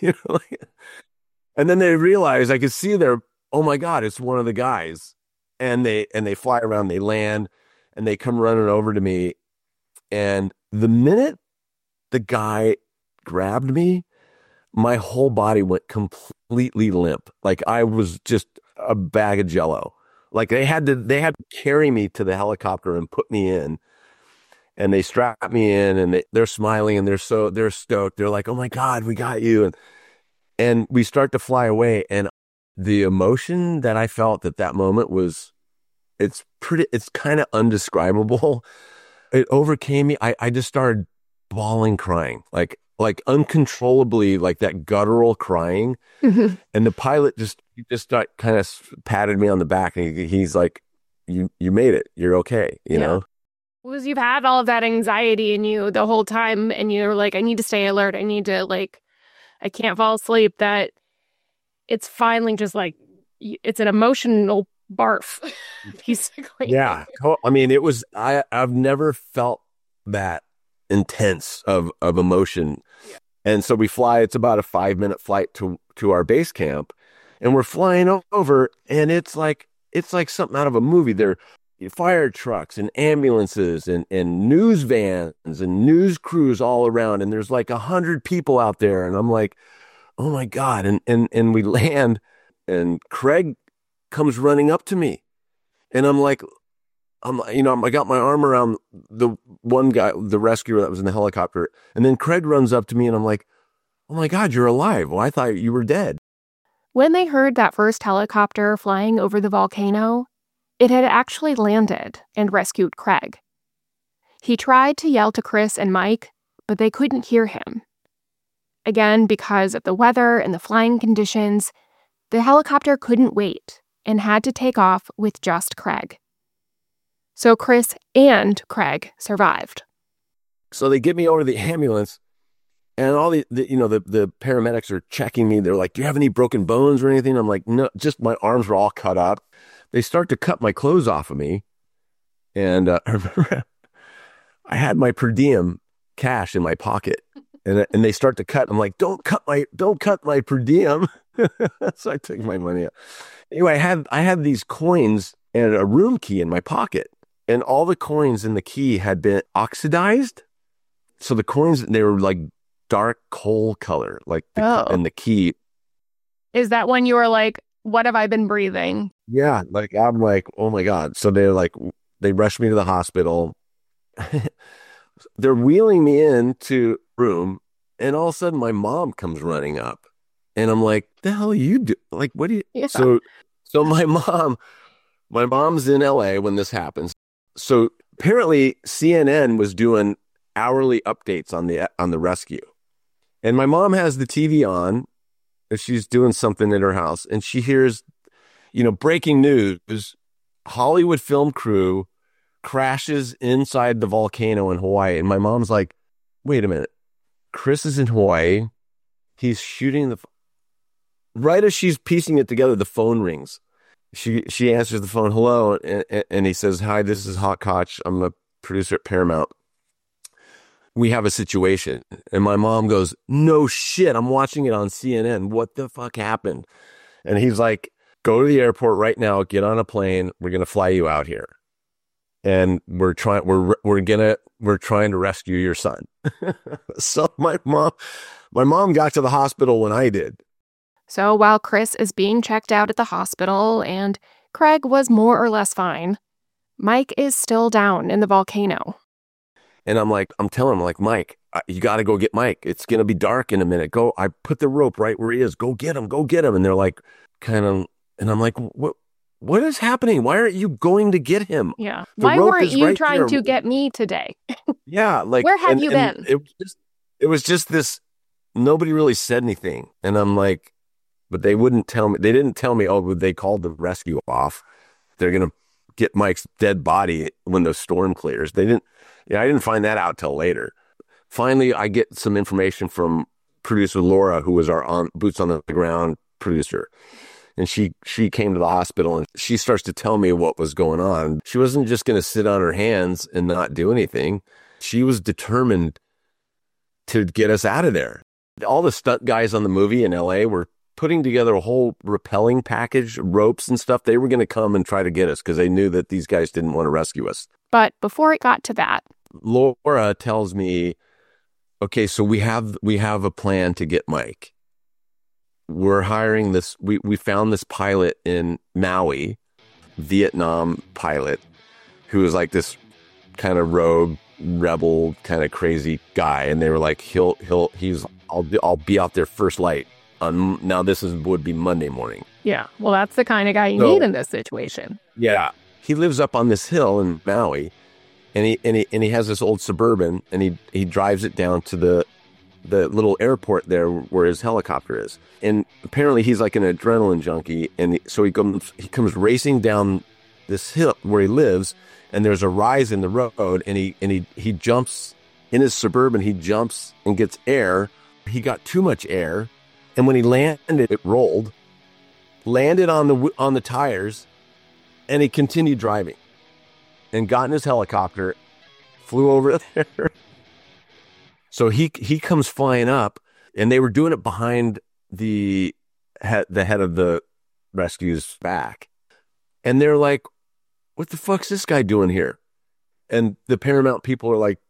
[SPEAKER 3] And then they realize, I could see oh my God, it's one of the guys. And they fly around, they land, and they come running over to me. And the minute the guy grabbed me, my whole body went completely limp. Like I was just a bag of jello. Like they had to carry me to the helicopter and put me in. And they strapped me in, and they're smiling, and they're stoked. They're like, oh my God, we got you. And we start to fly away. And the emotion that I felt at that moment it's kind of undescribable. It overcame me. I just started bawling, crying, like uncontrollably, like that guttural crying. Mm-hmm. And the pilot just kind of patted me on the back, and he's like, you made it. You're okay. You know?
[SPEAKER 2] Was you've had all of that anxiety in you the whole time, and you're like, I need to stay alert. I need to I can't fall asleep. That it's finally just like, it's an emotional barf, basically.
[SPEAKER 3] Yeah. I mean, it was, I've never felt that intense of emotion. Yeah. And so we fly, it's about a 5-minute flight to our base camp, and we're flying over, and it's like something out of a movie. There fire trucks and ambulances and news vans and news crews all around. And there's like 100 people out there. And I'm like, oh my God. And we land, and Craig comes running up to me, and I'm like, I got my arm around the one guy, the rescuer that was in the helicopter. And then Craig runs up to me, and I'm like, oh my God, you're alive. Well, I thought you were dead.
[SPEAKER 2] When they heard that first helicopter flying over the volcano, it had actually landed and rescued Craig. He tried to yell to Chris and Mike, but they couldn't hear him. Again, because of the weather and the flying conditions, the helicopter couldn't wait and had to take off with just Craig. So Chris and Craig survived.
[SPEAKER 3] So they get me over to the ambulance, and all the paramedics are checking me. They're like, do you have any broken bones or anything? I'm like, no, just my arms were all cut up. They start to cut my clothes off of me. And I remember I had my per diem cash in my pocket, and they start to cut. I'm like, don't cut my per diem. So I took my money out. Anyway, I had these coins and a room key in my pocket, and all the coins in the key had been oxidized. So the coins, they were like dark coal color, like and the key.
[SPEAKER 2] Is that when you were like, what have I been breathing?
[SPEAKER 3] Yeah, like I'm like, oh my God. So they rushed me to the hospital. They're wheeling me into room, and all of a sudden my mom comes running up, and I'm like, the hell are you do? Like, what do you? Yeah. So my mom's in LA when this happens. So apparently CNN was doing hourly updates on the rescue, and my mom has the TV on. She's doing something in her house, and she hears, breaking news: Hollywood film crew crashes inside the volcano in Hawaii. And my mom's like, wait a minute, Chris is in Hawaii. He's shooting right as she's piecing it together, the phone rings. She answers the phone, hello, and he says, hi, this is Hawk Koch. I'm a producer at Paramount. We have a situation. And my mom goes, no shit, I'm watching it on CNN. What the fuck happened? And he's like, go to the airport right now, get on a plane. We're going to fly you out here. And we're trying to rescue your son. So my mom got to the hospital when I did.
[SPEAKER 2] So while Chris is being checked out at the hospital and Craig was more or less fine, Mike is still down in the volcano.
[SPEAKER 3] And I'm telling him, Mike, you got to go get Mike. It's going to be dark in a minute. Go, I put the rope right where he is. Go get him. And they're like, and I'm like, what is happening? Why aren't you going to get him?
[SPEAKER 2] Yeah. Why weren't you trying to get me today?
[SPEAKER 3] Yeah.
[SPEAKER 2] Where have you been?
[SPEAKER 3] It was just this, nobody really said anything. And I'm like, but they wouldn't tell me. They didn't tell me, oh, they called the rescue off. They're going to get Mike's dead body when the storm clears. They didn't. Yeah, I didn't find that out till later. Finally, I get some information from producer Laura, who was our boots on the ground producer. And she came to the hospital and she starts to tell me what was going on. She wasn't just going to sit on her hands and not do anything. She was determined to get us out of there. All the stunt guys on the movie in LA were putting together a whole rappelling package, ropes and stuff. They were going to come and try to get us because they knew that these guys didn't want to rescue us.
[SPEAKER 2] But before it got to that,
[SPEAKER 3] Laura tells me, okay, so we have a plan to get Mike. We're hiring this, we found this pilot in Maui, Vietnam pilot, who was like this kind of rogue, rebel, kind of crazy guy. And they were like, I'll be out there first light. Now this would be Monday morning.
[SPEAKER 2] Yeah. Well, that's the kind of guy you need in this situation.
[SPEAKER 3] Yeah. He lives up on this hill in Maui and he has this old Suburban and he drives it down to the little airport there where his helicopter is. And apparently he's like an adrenaline junkie. And so he comes racing down this hill where he lives and there's a rise in the road and he jumps in his Suburban. He jumps and gets air. He got too much air. And when he landed, it rolled, landed on the tires, and he continued driving and got in his helicopter, flew over there. So he comes flying up, and they were doing it behind the head of the rescue's back. And they're like, what the fuck's this guy doing here? And the Paramount people are like,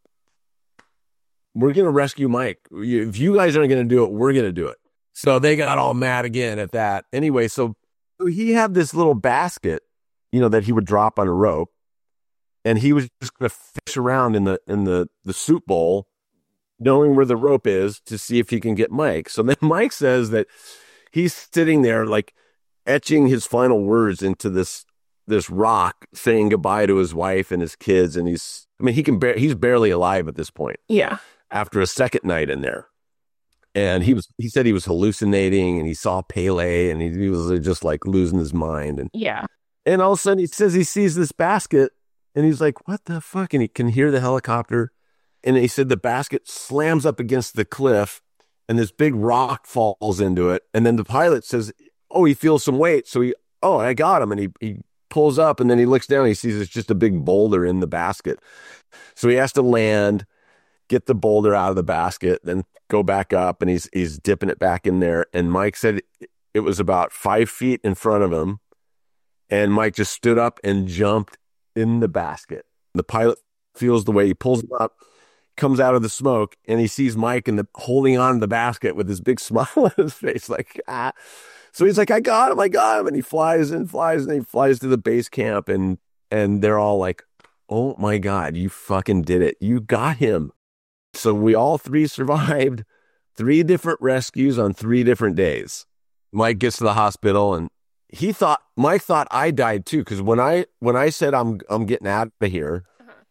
[SPEAKER 3] we're going to rescue Mike. If you guys aren't going to do it, we're going to do it. So they got all mad again at that. Anyway, so he had this little basket, that he would drop on a rope, and he was just going to fish around in the soup bowl, knowing where the rope is to see if he can get Mike. So then Mike says that he's sitting there like etching his final words into this rock, saying goodbye to his wife and his kids, and he's barely alive at this point.
[SPEAKER 2] Yeah.
[SPEAKER 3] After a second night in there. And he said he was hallucinating and he saw Pele and he was just like losing his mind. And
[SPEAKER 2] yeah.
[SPEAKER 3] And all of a sudden he says he sees this basket and he's like, what the fuck? And he can hear the helicopter. And he said the basket slams up against the cliff and this big rock falls into it. And then the pilot says, oh, he feels some weight. So I got him. And he pulls up and then he looks down and he sees it's just a big boulder in the basket. So he has to land, get the boulder out of the basket, then go back up, and he's dipping it back in there. And Mike said it was about 5 feet in front of him, and Mike just stood up and jumped in the basket. The pilot feels the way, he pulls him up, comes out of the smoke, and he sees Mike holding on to the basket with this big smile on his face, like, ah. So he's like, I got him, and he flies, and he flies to the base camp, and they're all like, oh my God, you fucking did it. You got him. So we all three survived 3 different rescues on 3 different days. Mike gets to the hospital and Mike thought I died too. Cause when I said I'm getting out of here,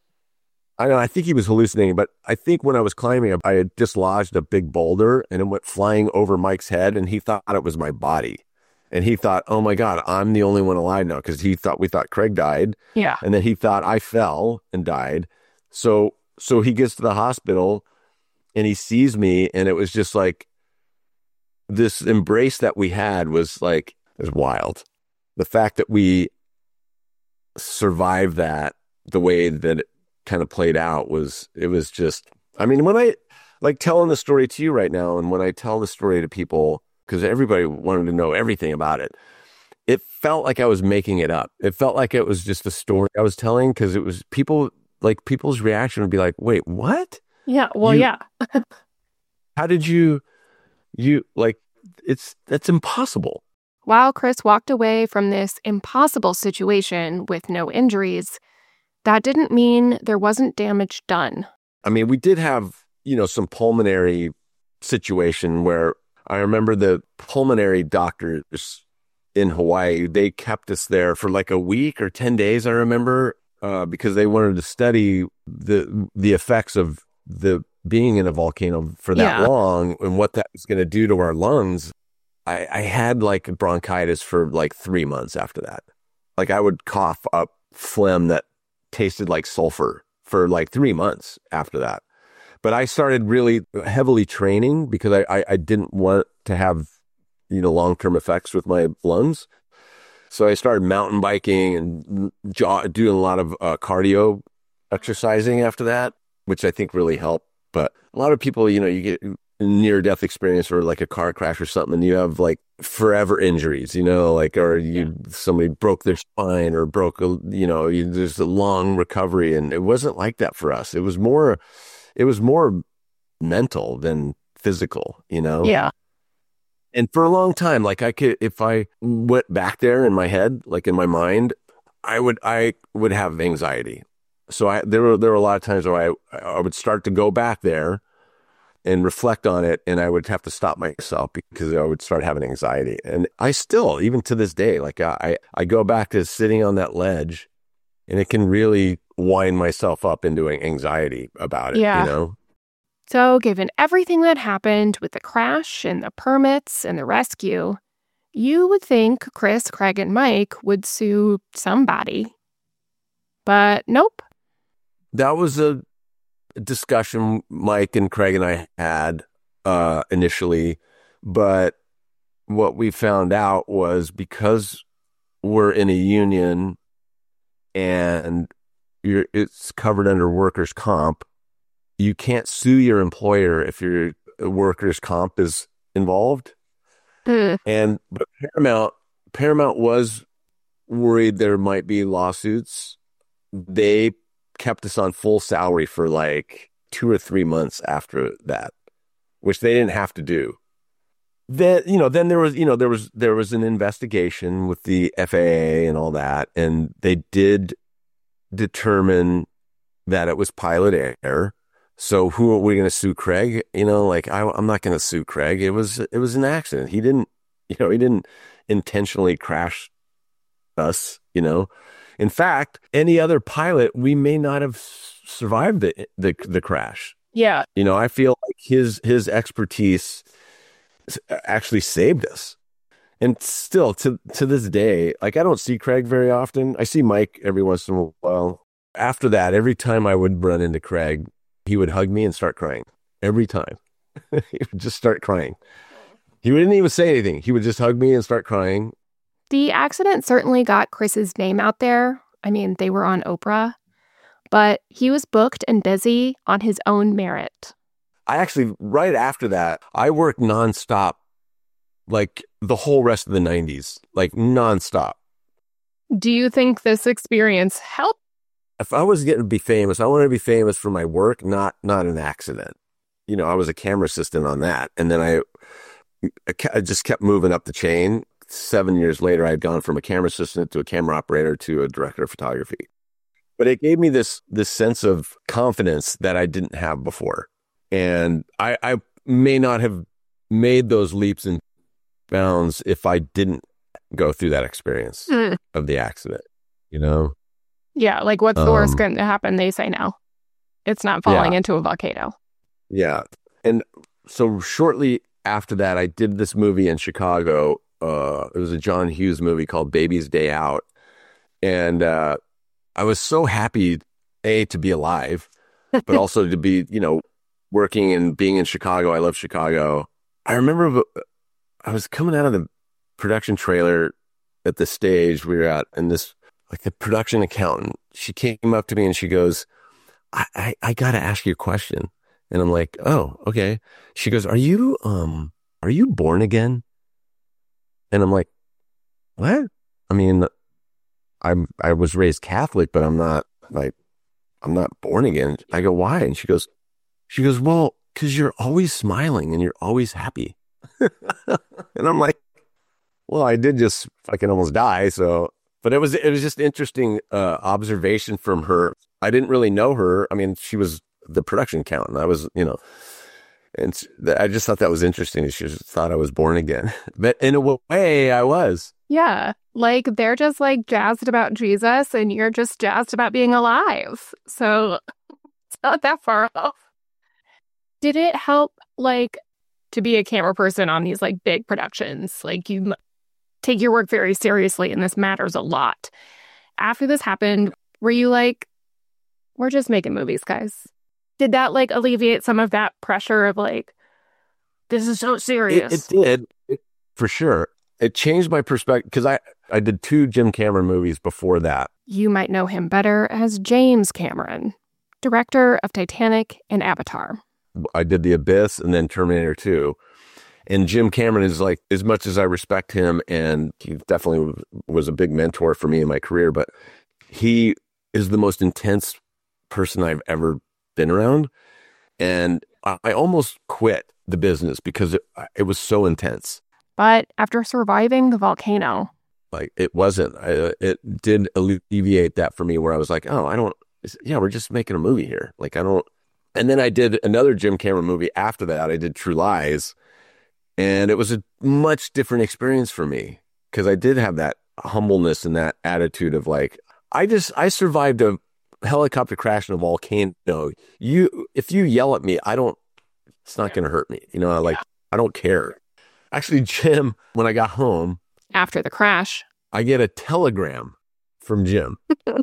[SPEAKER 3] I think he was hallucinating, but I think when I was climbing, I had dislodged a big boulder and it went flying over Mike's head and he thought it was my body. And he thought, oh my God, I'm the only one alive now. Cause we thought Craig died.
[SPEAKER 2] Yeah.
[SPEAKER 3] And then he thought I fell and died. So he gets to the hospital and he sees me, and it was just like this embrace that we had was wild. The fact that we survived that, the way that it kind of played out it was just, when I like telling the story to you right now, and when I tell the story to people, because everybody wanted to know everything about it, it felt like I was making it up. It felt like it was just a story I was telling, because it was people's reaction would be like, wait, what?
[SPEAKER 2] Yeah. Well, yeah.
[SPEAKER 3] How did you that's impossible.
[SPEAKER 2] While Chris walked away from this impossible situation with no injuries, that didn't mean there wasn't damage done.
[SPEAKER 3] We did have, some pulmonary situation where I remember the pulmonary doctors in Hawaii, they kept us there for like a week or 10 days, I remember. Because they wanted to study the effects of the being in a volcano for that long and what that was going to do to our lungs. I had like bronchitis for like 3 months after that. Like I would cough up phlegm that tasted like sulfur for like 3 months after that. But I started really heavily training because I didn't want to have, long-term effects with my lungs. So I started mountain biking and doing a lot of cardio exercising after that, which I think really helped. But a lot of people, you get a near-death experience or like a car crash or something, and you have like forever injuries, somebody broke their spine or there's a long recovery. And it wasn't like that for us. It was more mental than physical,
[SPEAKER 2] Yeah.
[SPEAKER 3] And for a long time, like if I went back there in my head, like in my mind, I would have anxiety. So there were a lot of times where I would start to go back there and reflect on it, and I would have to stop myself because I would start having anxiety. And I still, even to this day, like I go back to sitting on that ledge, and it can really wind myself up into anxiety about it,
[SPEAKER 2] Yeah. So, given everything that happened with the crash and the permits and the rescue, you would think Chris, Craig, and Mike would sue somebody. But nope.
[SPEAKER 3] That was a discussion Mike and Craig and I had initially. But what we found out was because we're in a union and it's covered under workers' comp, you can't sue your employer if your workers' comp is involved. But Paramount was worried there might be lawsuits. They kept us on full salary for like 2 or 3 months after that, which they didn't have to do. Then there was an investigation with the FAA and all that, and they did determine that it was pilot error. So who are we going to sue? Craig? I'm not going to sue Craig. It was an accident. He didn't intentionally crash us, In fact, any other pilot, we may not have survived the crash.
[SPEAKER 2] Yeah.
[SPEAKER 3] I feel like his expertise actually saved us. And still to this day, like I don't see Craig very often. I see Mike every once in a while. After that, every time I would run into Craig, he would hug me and start crying. Every time. He would just start crying. He wouldn't even say anything. He would just hug me and start crying.
[SPEAKER 2] The accident certainly got Chris's name out there. I mean, they were on Oprah. But he was booked and busy on his own merit.
[SPEAKER 3] I actually, right after that, I worked nonstop, like the whole rest of the 90s, like nonstop.
[SPEAKER 2] Do you think this experience helped?
[SPEAKER 3] If I was getting to be famous, I wanted to be famous for my work, not an accident. I was a camera assistant on that. And then I just kept moving up the chain. 7 years later, I had gone from a camera assistant to a camera operator to a director of photography. But it gave me this sense of confidence that I didn't have before. And I may not have made those leaps and bounds if I didn't go through that experience of the accident,
[SPEAKER 2] Yeah, like what's the worst going to happen? They say no. It's not falling into a volcano.
[SPEAKER 3] Yeah. And so shortly after that, I did this movie in Chicago. It was a John Hughes movie called Baby's Day Out. And I was so happy, to be alive, but also to be, working and being in Chicago. I love Chicago. I remember I was coming out of the production trailer at the stage we were at, and this, like the production accountant, she came up to me and she goes, I got to ask you a question. And I'm like, oh, okay. She goes, are you born again? And I'm like, what? I mean, I was raised Catholic, but I'm not born again. I go, why? And she goes, well, because you're always smiling and you're always happy. And I'm like, well, I did just fucking almost die. So, but it was just interesting observation from her. I didn't really know her. I mean, she was the production accountant. I was, and I just thought that was interesting. She just thought I was born again. But in a way, I was.
[SPEAKER 2] Yeah. Like they're just like jazzed about Jesus and you're just jazzed about being alive. So it's not that far off. Did it help like to be a camera person on these like big productions? Like you take your work very seriously and this matters a lot. After this happened, were you like, we're just making movies, guys? Did that like alleviate some of that pressure of like, this is so serious?
[SPEAKER 3] It did, for sure. It changed my perspective because I did 2 Jim Cameron movies before that.
[SPEAKER 2] You might know him better as James Cameron, director of Titanic and Avatar.
[SPEAKER 3] I did The Abyss and then Terminator 2. And Jim Cameron is like, as much as I respect him, and he definitely was a big mentor for me in my career, but he is the most intense person I've ever been around. And I almost quit the business because it was so intense.
[SPEAKER 2] But after surviving the volcano,
[SPEAKER 3] like it wasn't, it did alleviate that for me where I was like, oh, we're just making a movie here. Like and then I did another Jim Cameron movie after that. I did True Lies, and it was a much different experience for me because I did have that humbleness and that attitude of like, I survived a helicopter crash in a volcano. If you yell at me, it's not going to hurt me. I don't care. Actually, Jim, when I got home
[SPEAKER 2] after the crash,
[SPEAKER 3] I get a telegram from Jim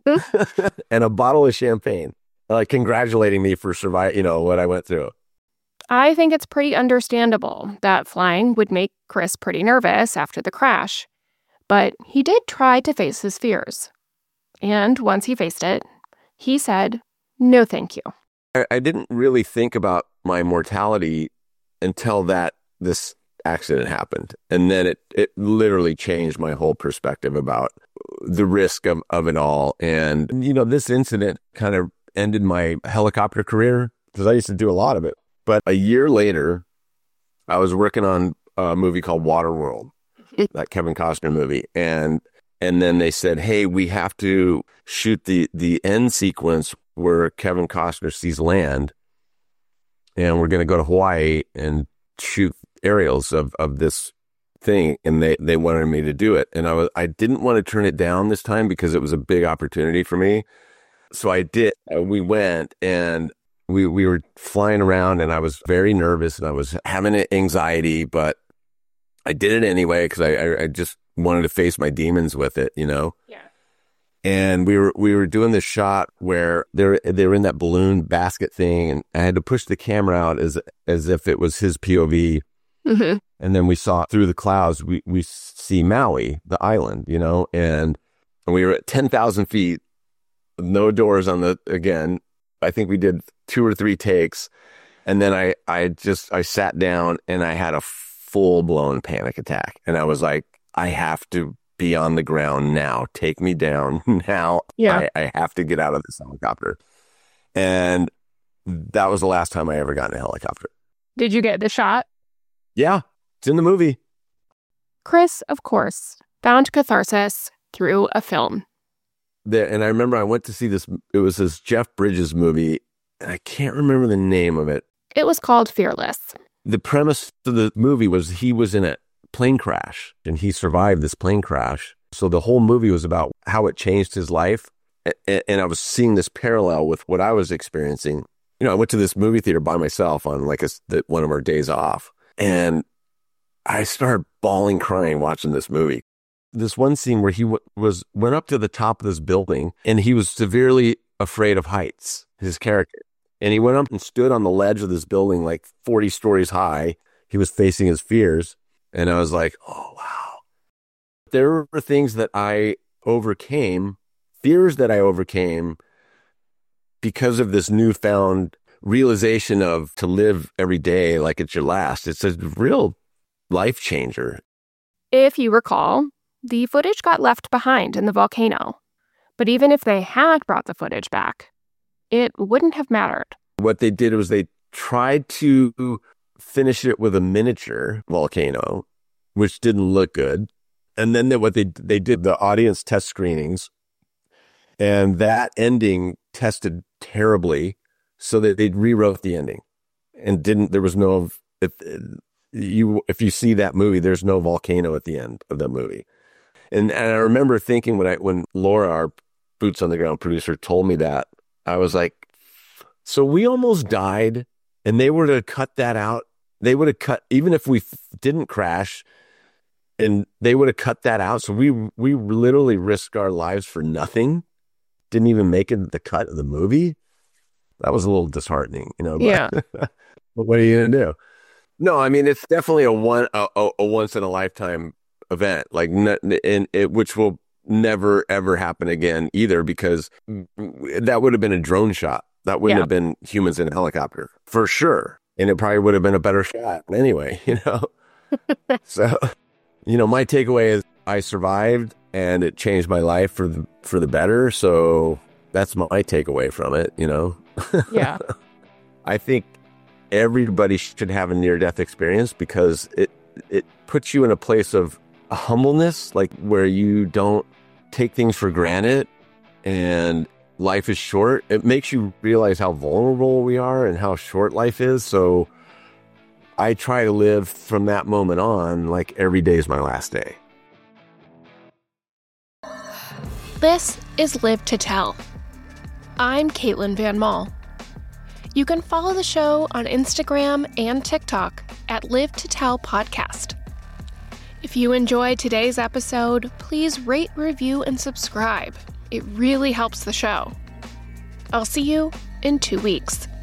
[SPEAKER 3] and a bottle of champagne, congratulating me for surviving, what I went through.
[SPEAKER 2] I think it's pretty understandable that flying would make Chris pretty nervous after the crash, but he did try to face his fears. And once he faced it, he said, no, thank you.
[SPEAKER 3] I didn't really think about my mortality until this accident happened. And then it literally changed my whole perspective about the risk of it all. And, this incident kind of ended my helicopter career because I used to do a lot of it. But a year later, I was working on a movie called Waterworld, that Kevin Costner movie. And then they said, hey, we have to shoot the end sequence where Kevin Costner sees land. And we're going to go to Hawaii and shoot aerials of this thing. And they wanted me to do it. And I didn't want to turn it down this time because it was a big opportunity for me. So I did. We went and we were flying around and I was very nervous and I was having anxiety, but I did it anyway because I just wanted to face my demons with it, Yeah. And we were doing this shot where they were in that balloon basket thing, and I had to push the camera out as if it was his POV. Mm-hmm. And then we saw through the clouds, we see Maui, the island, and we were at 10,000 feet, no doors again. I think we did 2 or 3 takes. And then I sat down and I had a full blown panic attack. And I was like, I have to be on the ground now. Take me down now.
[SPEAKER 2] Yeah.
[SPEAKER 3] I have to get out of this helicopter. And that was the last time I ever got in a helicopter.
[SPEAKER 2] Did you get the shot?
[SPEAKER 3] Yeah, it's in the movie.
[SPEAKER 2] Chris, of course, found catharsis through a film.
[SPEAKER 3] And I remember I went to see this. It was this Jeff Bridges movie, and I can't remember the name of it.
[SPEAKER 2] It was called Fearless.
[SPEAKER 3] The premise of the movie was he was in a plane crash, and he survived this plane crash. So the whole movie was about how it changed his life. And I was seeing this parallel with what I was experiencing. I went to this movie theater by myself on one of our days off. And I started bawling, crying, watching this movie. This one scene where he went up to the top of this building and he was severely afraid of heights, his character. And he went up and stood on the ledge of this building, like 40 stories high. He was facing his fears. And I was like, oh, wow. There were things that I overcame, fears that I overcame because of this newfound realization of to live every day like it's your last. It's a real life changer.
[SPEAKER 2] If you recall, the footage got left behind in the volcano. But even if they had brought the footage back, it wouldn't have mattered.
[SPEAKER 3] What they did was they tried to finish it with a miniature volcano, which didn't look good. And then what they did the audience test screenings, and that ending tested terribly, so that they rewrote the ending and there was no, if you see that movie, there's no volcano at the end of that movie. And I remember thinking when Laura, our boots on the ground producer, told me that, I was like, so we almost died and they were to cut that out. They would have cut, even if we didn't crash, and they would have cut that out. So we literally risked our lives for nothing. Didn't even make it the cut of the movie. that was a little disheartening, but,
[SPEAKER 2] Yeah.
[SPEAKER 3] but what are you going to do? No, I mean, it's definitely a once in a lifetime event, like, which will never, ever happen again either, because that would have been a drone shot. That wouldn't have been humans in a helicopter for sure. And it probably would have been a better shot anyway, So, my takeaway is I survived and it changed my life for the better. So that's my takeaway from it,
[SPEAKER 2] Yeah.
[SPEAKER 3] I think everybody should have a near-death experience because it puts you in a place of humbleness, like where you don't take things for granted and life is short. It makes you realize how vulnerable we are and how short life is. So I try to live from that moment on like every day is my last day.
[SPEAKER 2] This is Live to Tell. I'm Caitlin Van Mall. You can follow the show on Instagram and TikTok at Live to Tell Podcast. If you enjoyed today's episode, please rate, review, and subscribe. It really helps the show. I'll see you in 2 weeks.